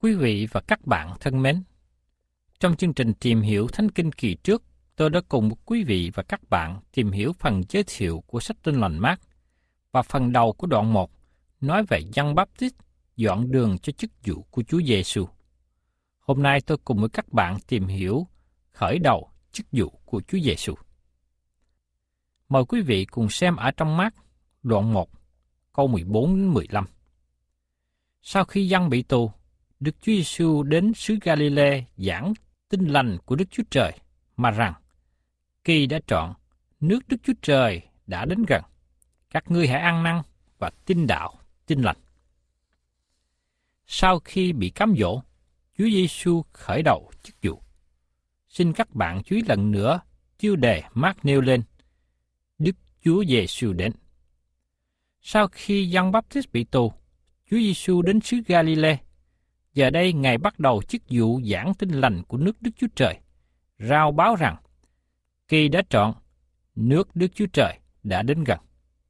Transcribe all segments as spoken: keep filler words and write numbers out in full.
Quý vị và các bạn thân mến, trong chương trình Tìm hiểu Thánh Kinh kỳ trước, tôi đã cùng quý vị và các bạn tìm hiểu phần giới thiệu của sách Tin Lành Mác, và phần đầu của đoạn một nói về Giăng Báp-tít dọn đường cho chức vụ của Chúa Giêsu. Hôm nay tôi cùng với các bạn tìm hiểu khởi đầu chức vụ của Chúa Giêsu. Mời quý vị cùng xem ở trong Mác đoạn một, câu mười bốn đến mười lăm. Sau khi Giăng bị tù, Đức Chúa Giêsu đến xứ Galilee giảng tin lành của Đức Chúa Trời, mà rằng kỳ đã trọn, nước Đức Chúa Trời đã đến gần. Các ngươi hãy ăn năn và tin đạo, tin lành. Sau khi bị cám dỗ, Chúa Giêsu khởi đầu chức vụ. Xin các bạn chú ý lần nữa tiêu đề Mác nêu lên: Đức Chúa Giêsu đến. Sau khi Giăng Báp-tít bị tù, Chúa Giêsu đến xứ Galilee. Giờ đây Ngài bắt đầu chức vụ giảng tin lành của nước Đức Chúa Trời, rao báo rằng kỳ đã trọn, nước Đức Chúa Trời đã đến gần.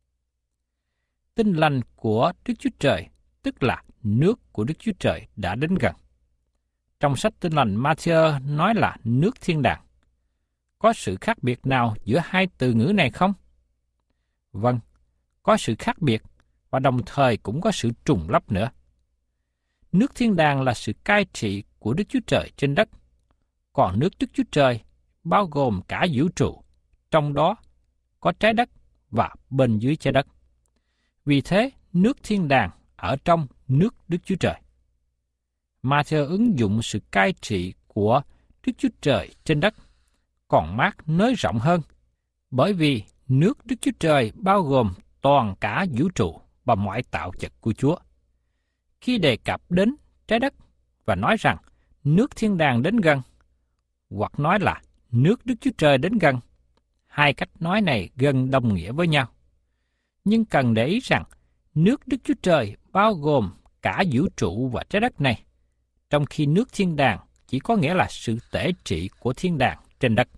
Tin lành của Đức Chúa Trời, tức là nước của Đức Chúa Trời đã đến gần. Trong sách Tin lành Ma-thi-ơ nói là nước thiên đàng. Có sự khác biệt nào giữa hai từ ngữ này không? Vâng, có sự khác biệt, và đồng thời cũng có sự trùng lắp nữa. Nước thiên đàng là sự cai trị của Đức Chúa Trời trên đất, còn nước Đức Chúa Trời bao gồm cả vũ trụ, trong đó có trái đất và bên dưới trái đất. Vì thế, nước thiên đàng ở trong nước Đức Chúa Trời. Ma-thi-ơ ứng dụng sự cai trị của Đức Chúa Trời trên đất, còn Mác nới rộng hơn, bởi vì nước Đức Chúa Trời bao gồm toàn cả vũ trụ và mọi tạo vật của Chúa. Khi đề cập đến trái đất và nói rằng nước thiên đàng đến gần, hoặc nói là nước Đức Chúa Trời đến gần, hai cách nói này gần đồng nghĩa với nhau. Nhưng cần để ý rằng nước Đức Chúa Trời bao gồm cả vũ trụ và trái đất này, trong khi nước thiên đàng chỉ có nghĩa là sự tể trị của thiên đàng trên đất.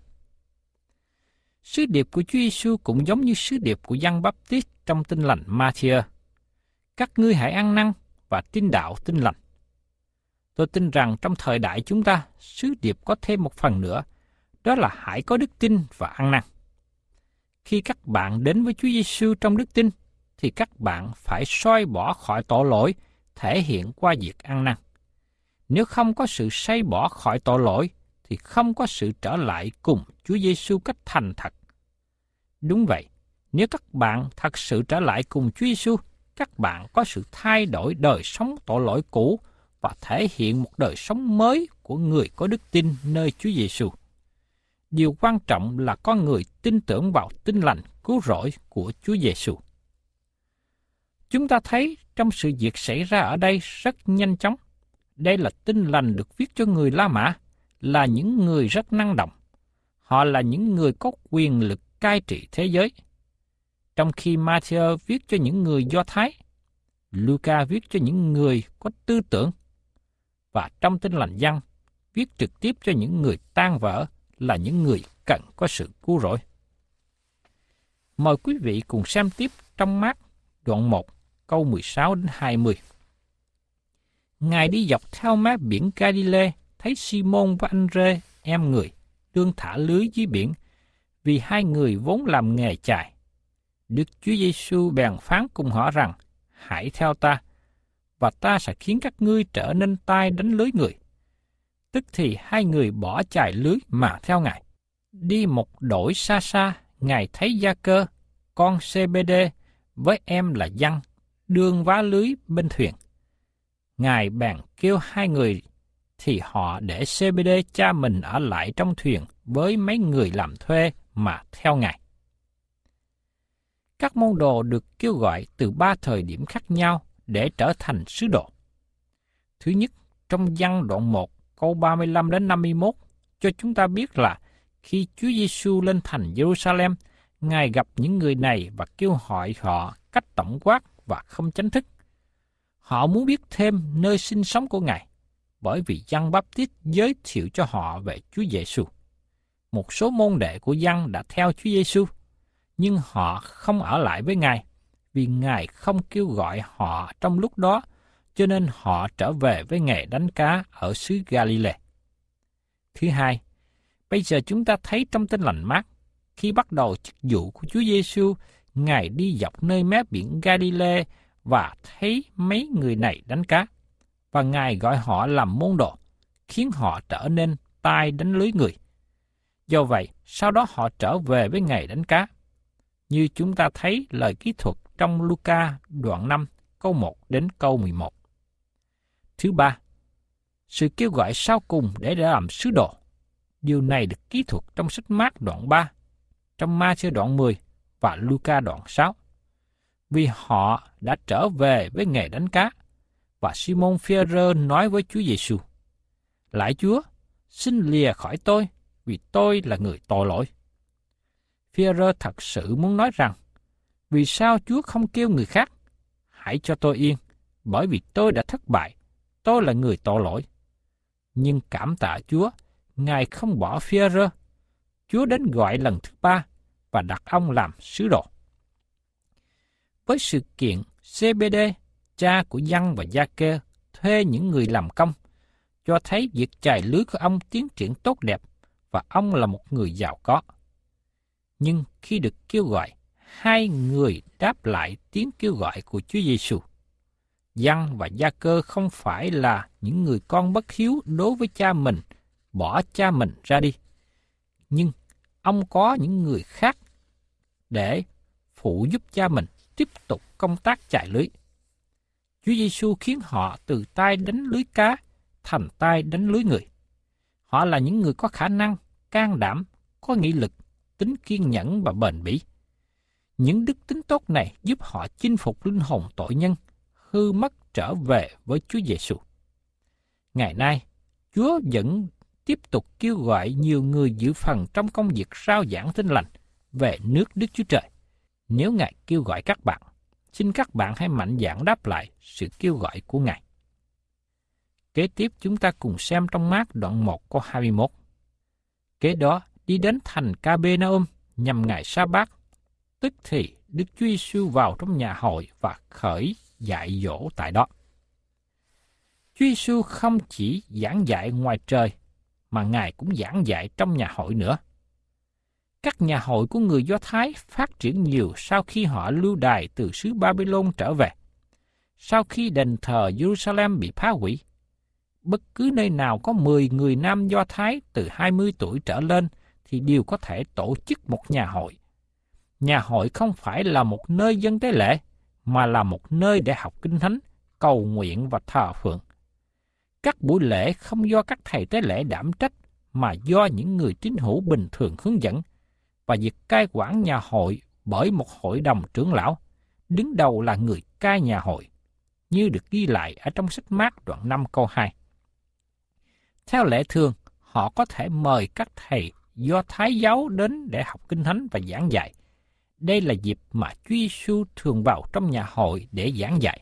Sứ điệp của Chúa Giêsu cũng giống như sứ điệp của Giăng Báp-tít trong Tin lành Ma-thi-ơ: Các ngươi hãy ăn năn và tin đạo tin lành. Tôi tin rằng trong thời đại chúng ta, sứ điệp có thêm một phần nữa, đó là hãy có đức tin và ăn năn. Khi các bạn đến với Chúa Giêsu trong đức tin, thì các bạn phải xóa bỏ khỏi tội lỗi, thể hiện qua việc ăn năn. Nếu không có sự xóa bỏ khỏi tội lỗi, thì không có sự trở lại cùng Chúa Giêsu cách thành thật. Đúng vậy, nếu các bạn thật sự trở lại cùng Chúa Giêsu, các bạn có sự thay đổi đời sống tội lỗi cũ và thể hiện một đời sống mới của người có đức tin nơi Chúa Giêsu. Điều quan trọng là con người tin tưởng vào tin lành cứu rỗi của Chúa Giêsu. Chúng ta thấy trong sự việc xảy ra ở đây rất nhanh chóng. Đây là tin lành được viết cho người La Mã, là những người rất năng động. Họ là những người có quyền lực cai trị thế giới. Trong khi Ma-thi-ơ viết cho những người Do Thái, Luca viết cho những người có tư tưởng, và trong Tin lành Giăng viết trực tiếp cho những người tan vỡ, là những người cần có sự cứu rỗi. Mời quý vị cùng xem tiếp trong Mác đoạn một, câu mười sáu đến hai mươi. Ngài đi dọc theo mé biển Galilee, thấy Simon và Anh-rê, em người, đương thả lưới dưới biển, vì hai người vốn làm nghề chài. Đức Chúa Giêsu bèn phán cùng họ rằng: Hãy theo ta, và ta sẽ khiến các ngươi trở nên tay đánh lưới người. Tức thì hai người bỏ chài lưới mà theo Ngài. Đi một đổi xa xa, Ngài thấy Gia-cơ, con Xê-bê-đê, với em là Giăng, đương vá lưới bên thuyền. Ngài bèn kêu hai người, thì họ để Xê-bê-đê cha mình ở lại trong thuyền với mấy người làm thuê mà theo Ngài. Các môn đồ được kêu gọi từ ba thời điểm khác nhau để trở thành sứ đồ. Thứ nhất, trong Giăng đoạn một, câu ba mươi lăm đến năm mươi mốt, cho chúng ta biết là khi Chúa Giêsu lên thành Jerusalem, Ngài gặp những người này và kêu hỏi họ cách tổng quát và không chính thức. Họ muốn biết thêm nơi sinh sống của Ngài, bởi vì Giăng Báp-tít giới thiệu cho họ về Chúa Giêsu. Một số môn đệ của Giăng đã theo Chúa Giêsu, nhưng họ không ở lại với Ngài, vì Ngài không kêu gọi họ trong lúc đó, cho nên họ trở về với nghề đánh cá ở xứ Galilee. Thứ hai, bây giờ chúng ta thấy trong Tin Lành Mác, khi bắt đầu chức vụ của Chúa Giêsu, Ngài đi dọc nơi mé biển Galilee và thấy mấy người này đánh cá, và Ngài gọi họ làm môn đồ, khiến họ trở nên tay đánh lưới người. Do vậy, sau đó họ trở về với nghề đánh cá. Như chúng ta thấy lời kỹ thuật trong Luca đoạn năm, câu một đến câu mười một. Thứ ba, sự kêu gọi sau cùng để làm sứ đồ. Điều này được kỹ thuật trong sách Mác đoạn ba, trong Ma-thi-ơ đoạn mười và Luca đoạn sáu. Vì họ đã trở về với nghề đánh cá, và Simon Phi-e-rơ nói với Chúa Giêsu: Lạy Chúa, xin lìa khỏi tôi, vì tôi là người tội lỗi. Phi-e-rơ thật sự muốn nói rằng, vì sao Chúa không kêu người khác? Hãy cho tôi yên, bởi vì tôi đã thất bại, tôi là người tội lỗi. Nhưng cảm tạ Chúa, Ngài không bỏ Phi-e-rơ. Chúa đến gọi lần thứ ba và đặt ông làm sứ đồ. Với sự kiện Zê-bê-đê, cha của Giăng và Gia-kê, thuê những người làm công, cho thấy việc chài lưới của ông tiến triển tốt đẹp và ông là một người giàu có. Nhưng khi được kêu gọi, hai người đáp lại tiếng kêu gọi của Chúa Giêsu. Giăng và Gia-cơ không phải là những người con bất hiếu đối với cha mình, bỏ cha mình ra đi. Nhưng ông có những người khác để phụ giúp cha mình tiếp tục công tác chài lưới. Chúa Giêsu khiến họ từ tay đánh lưới cá thành tay đánh lưới người. Họ là những người có khả năng, can đảm, có nghị lực, tính kiên nhẫn và bền bỉ. Những đức tính tốt này giúp họ chinh phục linh hồn tội nhân, hư mất trở về với Chúa Giêsu. Ngày nay, Chúa vẫn tiếp tục kêu gọi nhiều người dự phần trong công việc rao giảng tin lành về nước Đức Chúa Trời. Nếu Ngài kêu gọi các bạn, xin các bạn hãy mạnh dạn đáp lại sự kêu gọi của Ngài. Kế tiếp chúng ta cùng xem trong Mác đoạn một câu hai mươi mốt. Kế đó đi đến thành Ca-bê-na-um nhằm ngày Sa-bát, tức thì Đức Chúa Giêsu vào trong nhà hội và khởi dạy dỗ tại đó. Chúa Giêsu không chỉ giảng dạy ngoài trời, mà Ngài cũng giảng dạy trong nhà hội nữa. Các nhà hội của người Do Thái phát triển nhiều sau khi họ lưu đày từ xứ Babylon trở về. Sau khi đền thờ Jerusalem bị phá hủy, bất cứ nơi nào có mười người nam Do Thái từ hai mươi tuổi trở lên thì đều có thể tổ chức một nhà hội. Nhà hội không phải là một nơi dân tế lễ, mà là một nơi để học kinh thánh, cầu nguyện và thờ phượng. Các buổi lễ không do các thầy tế lễ đảm trách, mà do những người tín hữu bình thường hướng dẫn, và việc cai quản nhà hội bởi một hội đồng trưởng lão, đứng đầu là người cai nhà hội, như được ghi lại ở trong sách Mác đoạn năm câu hai. Theo lệ thường, họ có thể mời các thầy Do Thái giáo đến để học kinh thánh và giảng dạy. Đây là dịp mà Chúa Giêsu thường vào trong nhà hội để giảng dạy.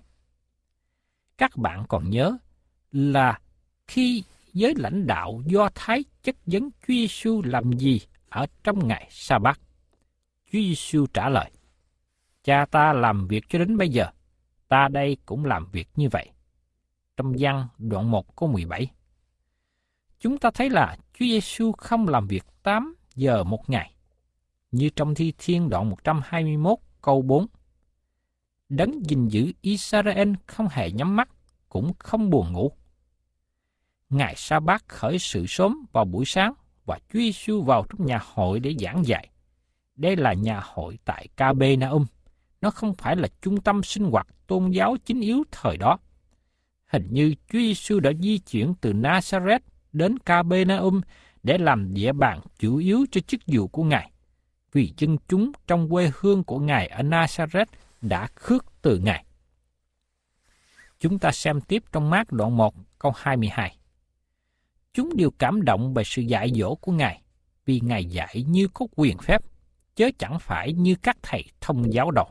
Các bạn còn nhớ là khi giới lãnh đạo Do Thái chất vấn Chúa Giêsu làm gì ở trong ngày Sa-bát, Chúa Giêsu trả lời: Cha ta làm việc cho đến bây giờ, ta đây cũng làm việc như vậy. Trong Giăng đoạn một câu mười bảy. Chúng ta thấy là Chúa Giêsu không làm việc tám giờ một ngày, như trong Thi Thiên đoạn một trăm hai mươi mốt câu bốn. Đấng gìn giữ Israel không hề nhắm mắt, cũng không buồn ngủ. Ngày Sa-bát khởi sự sớm vào buổi sáng và Chúa Giêsu vào trong nhà hội để giảng dạy. Đây là nhà hội tại Ca-bê-na-um. Nó không phải là trung tâm sinh hoạt tôn giáo chính yếu thời đó. Hình như Chúa Giêsu đã di chuyển từ Na-sa-rét đến Ca-bê-na-um để làm địa bàn chủ yếu cho chức vụ của Ngài, vì dân chúng trong quê hương của Ngài ở Na-sa-rét đã khước từ Ngài. Chúng ta xem tiếp trong Mác đoạn một câu hai mươi hai. Chúng đều cảm động về sự dạy dỗ của Ngài, vì Ngài dạy như có quyền phép, chớ chẳng phải như các thầy thông giáo đồ.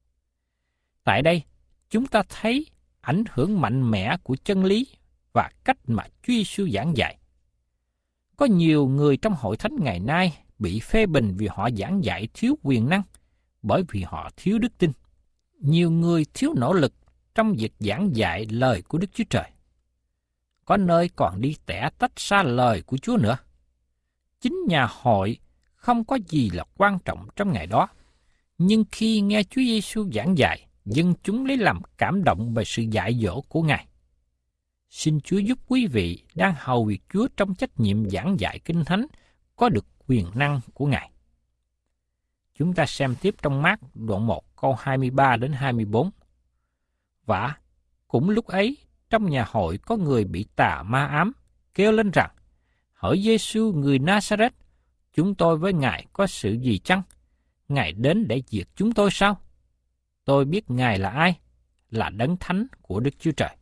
Tại đây, chúng ta thấy ảnh hưởng mạnh mẽ của chân lý và cách mà Chúa Giêsu giảng dạy. Có nhiều người trong hội thánh ngày nay bị phê bình vì họ giảng dạy thiếu quyền năng, bởi vì họ thiếu đức tin. Nhiều người thiếu nỗ lực trong việc giảng dạy lời của Đức Chúa Trời. Có nơi còn đi tẻ tách xa lời của Chúa nữa. Chính nhà hội không có gì là quan trọng trong ngày đó, nhưng khi nghe Chúa Giêsu giảng dạy, dân chúng lấy làm cảm động về sự dạy dỗ của Ngài. Xin Chúa giúp quý vị đang hầu việc Chúa trong trách nhiệm giảng dạy Kinh Thánh có được quyền năng của Ngài. Chúng ta xem tiếp trong Mác đoạn một câu hai mươi ba đến hai mươi bốn. Và cũng lúc ấy, trong nhà hội có người bị tà ma ám, kêu lên rằng: Hỡi Giêsu người Na-sa-rét, chúng tôi với Ngài có sự gì chăng? Ngài đến để diệt chúng tôi sao? Tôi biết Ngài là ai? Là Đấng Thánh của Đức Chúa Trời.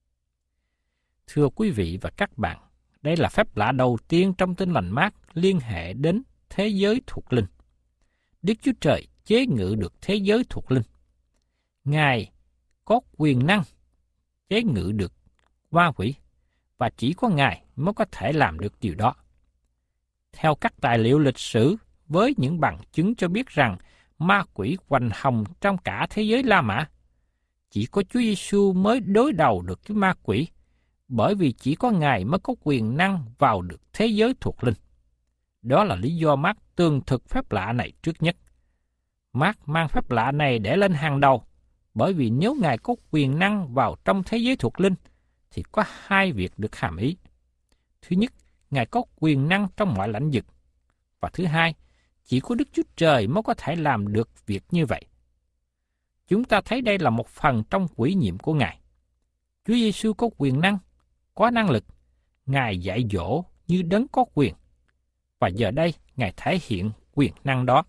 Thưa quý vị và các bạn, đây là phép lạ đầu tiên trong Tin Lành Mác liên hệ đến thế giới thuộc linh. Đức Chúa Trời chế ngự được thế giới thuộc linh. Ngài có quyền năng chế ngự được ma quỷ, và chỉ có Ngài mới có thể làm được điều đó. Theo các tài liệu lịch sử, với những bằng chứng cho biết rằng ma quỷ hoành hành trong cả thế giới La Mã, chỉ có Chúa Giêsu mới đối đầu được với ma quỷ, bởi vì chỉ có Ngài mới có quyền năng vào được thế giới thuộc linh. Đó là lý do Mác tường thực phép lạ này trước nhất. Mác mang phép lạ này để lên hàng đầu, bởi vì nếu Ngài có quyền năng vào trong thế giới thuộc linh, thì có hai việc được hàm ý. Thứ nhất, Ngài có quyền năng trong mọi lĩnh vực. Và thứ hai, chỉ có Đức Chúa Trời mới có thể làm được việc như vậy. Chúng ta thấy đây là một phần trong ủy nhiệm của Ngài. Chúa Giêsu có quyền năng, có năng lực. Ngài dạy dỗ như đấng có quyền. Và giờ đây, Ngài thể hiện quyền năng đó.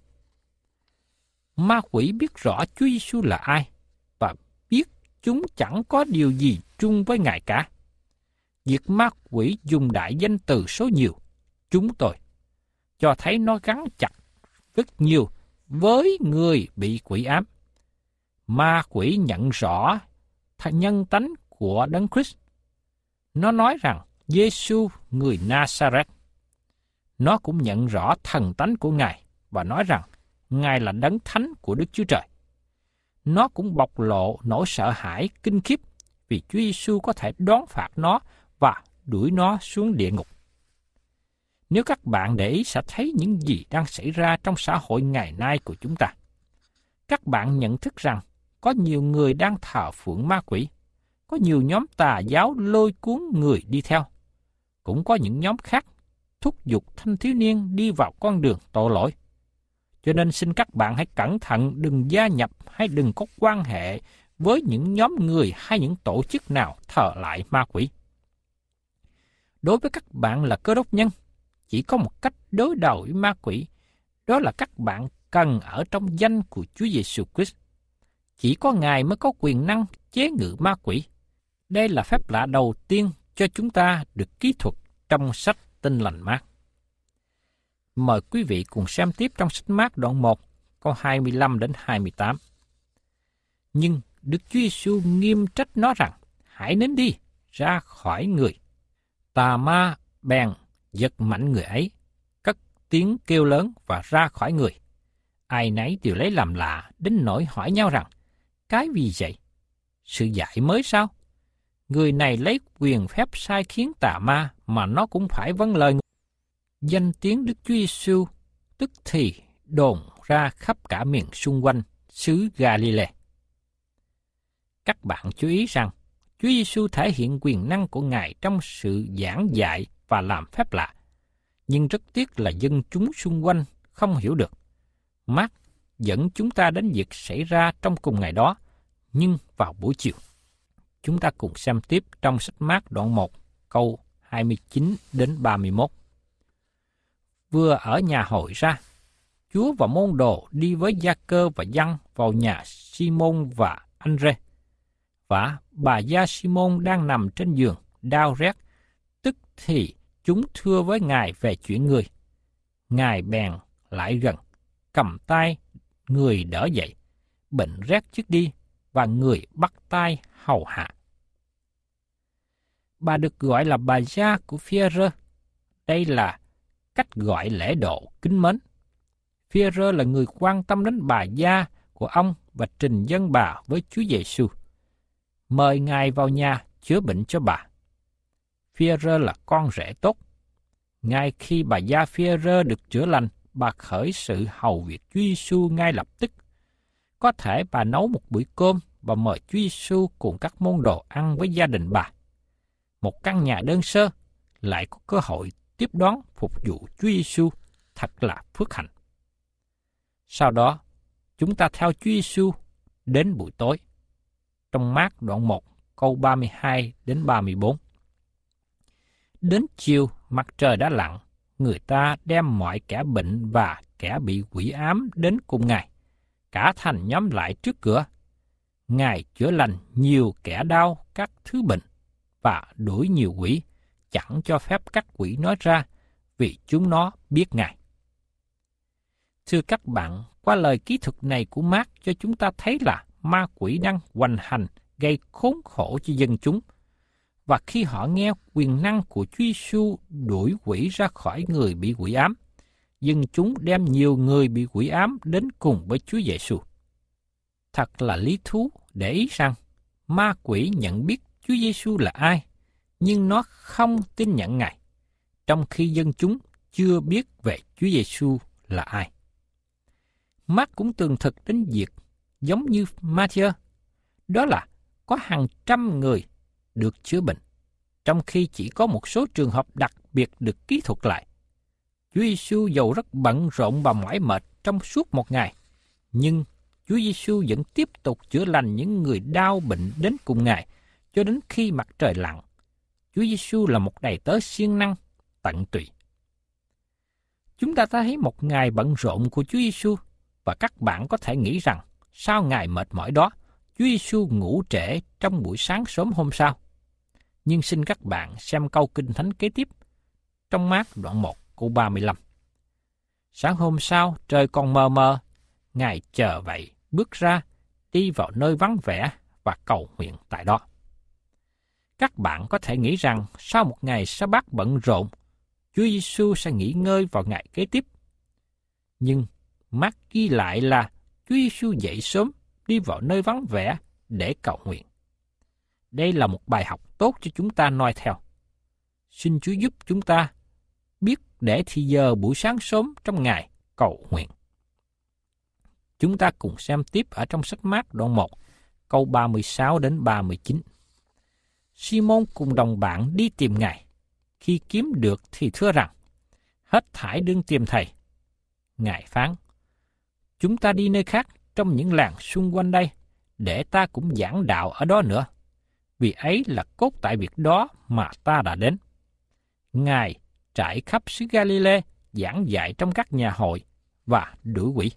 Ma quỷ biết rõ Chúa Giêsu là ai, và biết chúng chẳng có điều gì chung với Ngài cả. Việc ma quỷ dùng đại danh từ số nhiều, chúng tôi, cho thấy nó gắn chặt rất nhiều với người bị quỷ ám. Ma quỷ nhận rõ nhân tánh của Đấng Christ. Nó nói rằng Giêsu người Na-sa-rét. Nó cũng nhận rõ thần tánh của Ngài và nói rằng Ngài là Đấng Thánh của Đức Chúa Trời. Nó cũng bộc lộ nỗi sợ hãi kinh khiếp vì Chúa Giêsu có thể đón phạt nó và đuổi nó xuống địa ngục. Nếu các bạn để ý sẽ thấy những gì đang xảy ra trong xã hội ngày nay của chúng ta. Các bạn nhận thức rằng có nhiều người đang thờ phượng ma quỷ, có nhiều nhóm tà giáo lôi cuốn người đi theo. Cũng có những nhóm khác thúc giục thanh thiếu niên đi vào con đường tội lỗi. Cho nên xin các bạn hãy cẩn thận đừng gia nhập hay đừng có quan hệ với những nhóm người hay những tổ chức nào thờ lại ma quỷ. Đối với các bạn là Cơ Đốc nhân, chỉ có một cách đối đầu với ma quỷ, đó là các bạn cần ở trong danh của Chúa Giêsu Christ. Chỉ có Ngài mới có quyền năng chế ngự ma quỷ. Đây là phép lạ đầu tiên cho chúng ta được kỹ thuật trong sách Tin Lành Mác. Mời quý vị cùng xem tiếp trong sách Mác đoạn một, câu hai mươi lăm đến hai mươi tám. Nhưng Đức Chúa Giêsu nghiêm trách nó rằng: hãy nín đi, ra khỏi người. Tà ma bèn giật mạnh người ấy, cất tiếng kêu lớn và ra khỏi người. Ai nấy đều lấy làm lạ, đến nỗi hỏi nhau rằng: cái gì vậy? Sự dạy mới sao? Người này lấy quyền phép sai khiến tà ma mà nó cũng phải vâng lời. Danh tiếng Đức Chúa Giêsu tức thì đồn ra khắp cả miền xung quanh xứ Galilee. Các bạn chú ý rằng Chúa Giêsu thể hiện quyền năng của Ngài trong sự giảng dạy và làm phép lạ, nhưng rất tiếc là dân chúng xung quanh không hiểu được. Mác dẫn chúng ta đến việc xảy ra trong cùng ngày đó, nhưng vào buổi chiều. Chúng ta cùng xem tiếp trong sách Mác đoạn một, câu hai mươi chín đến ba mươi mốt. Vừa ở nhà hội ra, Chúa và môn đồ đi với Gia-cơ và Giăng vào nhà Si-môn và Anh-rê. Và bà gia Si-môn đang nằm trên giường, đau rét, tức thì chúng thưa với Ngài về chuyện người. Ngài bèn lại gần, cầm tay người đỡ dậy, bệnh rét trước đi, và người bắt tay hầu hạ. Bà được gọi là bà gia của Phi-e-rơ. Đây là cách gọi lễ độ kính mến. Phi-e-rơ là người quan tâm đến bà gia của ông và trình dân bà với Chúa Giêsu. mời Ngài vào nhà chữa bệnh cho bà. Phi-e-rơ là con rể tốt. Ngay khi bà gia Phi-e-rơ được chữa lành, bà khởi sự hầu việc Chúa Giêsu ngay lập tức. Có thể bà nấu một bữa cơm và mời Chúa Giêsu cùng các môn đồ ăn với gia đình bà. Một căn nhà đơn sơ lại có cơ hội tiếp đón phục vụ Chúa Giêsu, thật là phước hạnh. Sau đó, chúng ta theo Chúa Giêsu đến buổi tối. Trong Mác đoạn một, câu ba mươi hai đến ba mươi bốn. Đến chiều, mặt trời đã lặn, người ta đem mọi kẻ bệnh và kẻ bị quỷ ám đến cùng Ngài, cả thành nhóm lại trước cửa. Ngài chữa lành nhiều kẻ đau các thứ bệnh và đuổi nhiều quỷ, chẳng cho phép các quỷ nói ra, vì chúng nó biết Ngài. Thưa các bạn, qua lời kỹ thuật này của Mác cho chúng ta thấy là ma quỷ đang hoành hành gây khốn khổ cho dân chúng. Và khi họ nghe quyền năng của Chúa Giêsu đuổi quỷ ra khỏi người bị quỷ ám, dân chúng đem nhiều người bị quỷ ám đến cùng với Chúa Giêsu. Thật là lý thú để ý rằng ma quỷ nhận biết Chúa Giêsu là ai, nhưng nó không tin nhận Ngài, trong khi dân chúng chưa biết về Chúa Giêsu là ai. Mác cũng tường thực đến việc giống như Ma-thi-ơ, đó là có hàng trăm người được chữa bệnh, trong khi chỉ có một số trường hợp đặc biệt được kỹ thuật lại. Chúa Giêsu dầu rất bận rộn và mỏi mệt trong suốt một ngày, nhưng Chúa Giêsu vẫn tiếp tục chữa lành những người đau bệnh đến cùng Ngài cho đến khi mặt trời lặn. Chúa Giêsu là một đầy tớ siêng năng, tận tụy. Chúng ta thấy một ngày bận rộn của Chúa Giêsu, và các bạn có thể nghĩ rằng sau ngày mệt mỏi đó, Chúa Giêsu ngủ trễ trong buổi sáng sớm hôm sau. Nhưng xin các bạn xem câu Kinh Thánh kế tiếp, trong Mác đoạn một câu ba mươi lăm. Sáng hôm sau, trời còn mờ mờ, Ngài chờ vậy, bước ra, đi vào nơi vắng vẻ và cầu nguyện tại đó. Các bạn có thể nghĩ rằng sau một ngày sa-bát bận rộn, Chúa Giêsu sẽ nghỉ ngơi vào ngày kế tiếp. Nhưng Mác ghi lại là Chúa Giêsu dậy sớm, đi vào nơi vắng vẻ để cầu nguyện. Đây là một bài học tốt cho chúng ta noi theo. Xin Chúa giúp chúng ta biết để thì giờ buổi sáng sớm trong ngày cầu nguyện. Chúng ta cùng xem tiếp ở trong sách Mác đoạn một, câu ba mươi sáu đến ba mươi chín. Simon cùng đồng bạn đi tìm Ngài. Khi kiếm được thì thưa rằng, hết thảy đương tìm Thầy. Ngài phán, chúng ta đi nơi khác trong những làng xung quanh đây, để ta cũng giảng đạo ở đó nữa. Vì ấy là cốt tại việc đó mà ta đã đến. Ngài trải khắp xứ Galilee, giảng dạy trong các nhà hội và đuổi quỷ.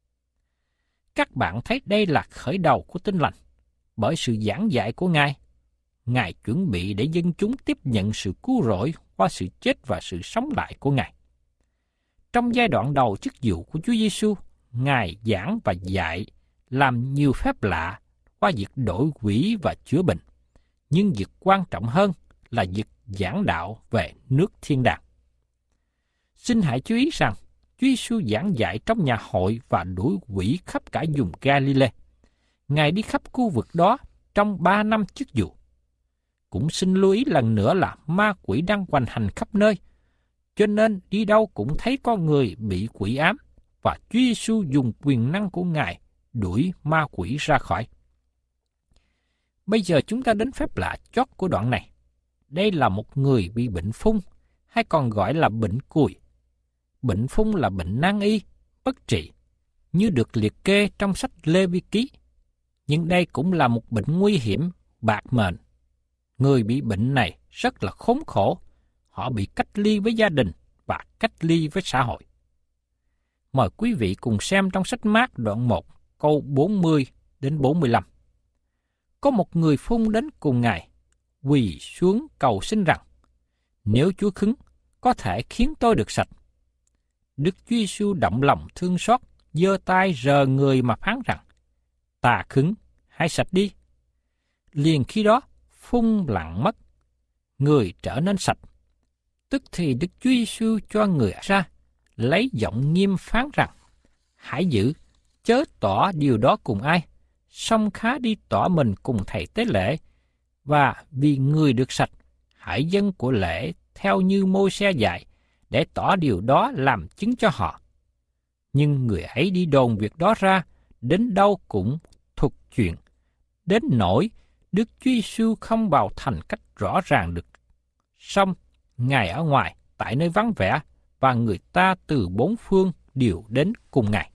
Các bạn thấy đây là khởi đầu của Tin Lành. Bởi sự giảng dạy của Ngài, Ngài chuẩn bị để dân chúng tiếp nhận sự cứu rỗi qua sự chết và sự sống lại của Ngài. Trong giai đoạn đầu chức vụ của Chúa Giêsu, Ngài giảng và dạy, làm nhiều phép lạ qua việc đổi quỷ và chữa bệnh. Nhưng việc quan trọng hơn là việc giảng đạo về nước thiên đàng. Xin hãy chú ý rằng, Chúa Giêsu giảng dạy trong nhà hội và đuổi quỷ khắp cả vùng Galilee. Ngài đi khắp khu vực đó trong ba năm chức vụ. Cũng xin lưu ý lần nữa là ma quỷ đang hoành hành khắp nơi, cho nên đi đâu cũng thấy có người bị quỷ ám, và Chúa Giêsu dùng quyền năng của Ngài đuổi ma quỷ ra khỏi. Bây giờ chúng ta đến phép lạ chót của đoạn này. Đây là một người bị bệnh phung, hay còn gọi là bệnh cùi. Bệnh phung là bệnh nan y, bất trị, như được liệt kê trong sách Lê Vi Ký. Nhưng đây cũng là một bệnh nguy hiểm, bạc mệnh. Người bị bệnh này rất là khốn khổ. Họ bị cách ly với gia đình và cách ly với xã hội. Mời quý vị cùng xem trong sách Mác đoạn một, câu bốn mươi đến bốn mươi lăm. Có một người phung đến cùng Ngài, quỳ xuống cầu xin rằng, nếu Chúa khứng, có thể khiến tôi được sạch. Đức Chúa Giêsu động lòng thương xót, giơ tay rờ người mà phán rằng, ta khứng, hãy sạch đi. Liền khi đó, phung lặng mất, người trở nên sạch. Tức thì Đức Chúa Giêsu cho người ra, lấy giọng nghiêm phán rằng, hãy giữ, chớ tỏ điều đó cùng ai, song khá đi tỏ mình cùng thầy tế lễ, Và vì người được sạch, hãy dâng của lễ theo như Môi-se dạy, để tỏ điều đó làm chứng cho họ. Nhưng người ấy đi đồn việc đó ra, đến đâu cũng thuật chuyện, đến nỗi Đức Chúa Giêsu không vào thành cách rõ ràng được. Song Ngài ở ngoài, tại nơi vắng vẻ, và người ta từ bốn phương đều đến cùng Ngài.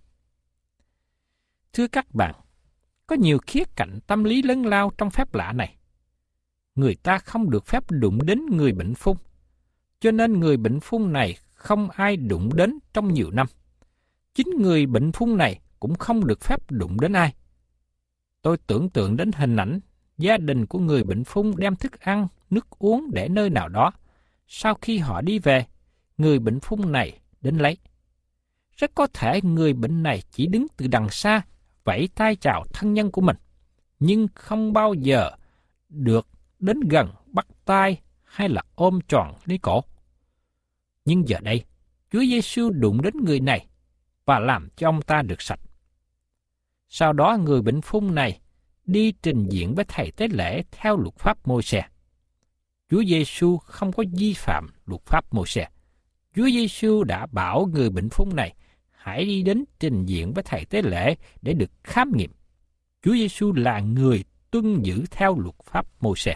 Thưa các bạn, có nhiều khía cạnh tâm lý lớn lao trong phép lạ này. Người ta không được phép đụng đến người bệnh phung, cho nên người bệnh phung này không ai đụng đến trong nhiều năm. Chính người bệnh phung này cũng không được phép đụng đến ai. Tôi tưởng tượng đến hình ảnh gia đình của người bệnh phung đem thức ăn, nước uống để nơi nào đó. Sau khi họ đi về, người bệnh phung này đến lấy. Rất có thể người bệnh này chỉ đứng từ đằng xa, vẫy tay chào thân nhân của mình, nhưng không bao giờ được đến gần bắt tay hay là ôm trọn lấy cổ. Nhưng giờ đây, Chúa Giêsu đụng đến người này và làm cho ông ta được sạch. Sau đó người bệnh phung này đi trình diện với thầy tế lễ theo luật pháp Môi-se. Chúa Giêsu không có vi phạm luật pháp Môi-se. Chúa Giêsu đã bảo người bệnh phung này hãy đi đến trình diện với thầy tế lễ để được khám nghiệm. Chúa Giêsu là người tuân giữ theo luật pháp Môi-se.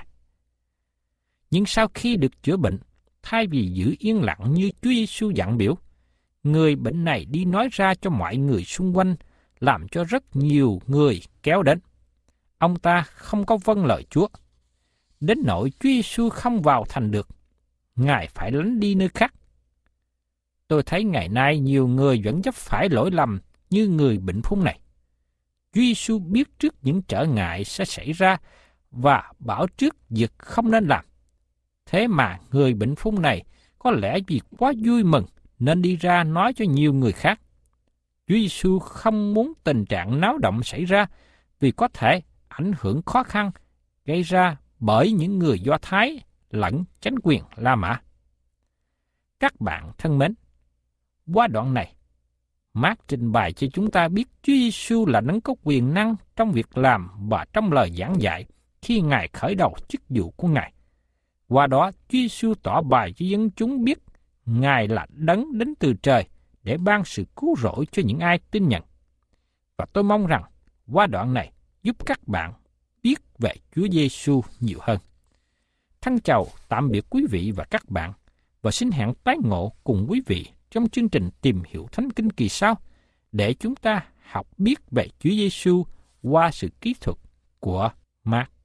Nhưng sau khi được chữa bệnh, thay vì giữ yên lặng như Chúa Giêsu dặn biểu, người bệnh này đi nói ra cho mọi người xung quanh, làm cho rất nhiều người kéo đến. Ông ta không có vâng lời Chúa. Đến nỗi Chúa Giêsu không vào thành được, Ngài phải lánh đi nơi khác. Tôi thấy ngày nay nhiều người vẫn chấp phải lỗi lầm như người bệnh phung này. Chúa Giêsu biết trước những trở ngại sẽ xảy ra và bảo trước việc không nên làm. Thế mà người bệnh phung này có lẽ vì quá vui mừng nên đi ra nói cho nhiều người khác. Chúa Giêsu không muốn tình trạng náo động xảy ra vì có thể ảnh hưởng khó khăn gây ra bởi những người Do Thái lẫn chánh quyền La Mã. Các bạn thân mến, qua đoạn này, Mác trình bày cho chúng ta biết Chúa Giêsu là đấng có quyền năng trong việc làm và trong lời giảng dạy khi Ngài khởi đầu chức vụ của Ngài. Qua đó, Chúa Giêsu tỏ bày cho dân chúng biết Ngài là đấng đến từ trời để ban sự cứu rỗi cho những ai tin nhận. Và tôi mong rằng qua đoạn này giúp các bạn biết về Chúa Giêsu nhiều hơn. Thân chào tạm biệt quý vị và các bạn, và xin hẹn tái ngộ cùng quý vị trong chương trình Tìm Hiểu Thánh Kinh kỳ sau, để chúng ta học biết về Chúa Giêsu qua sự kỹ thuật của Mác.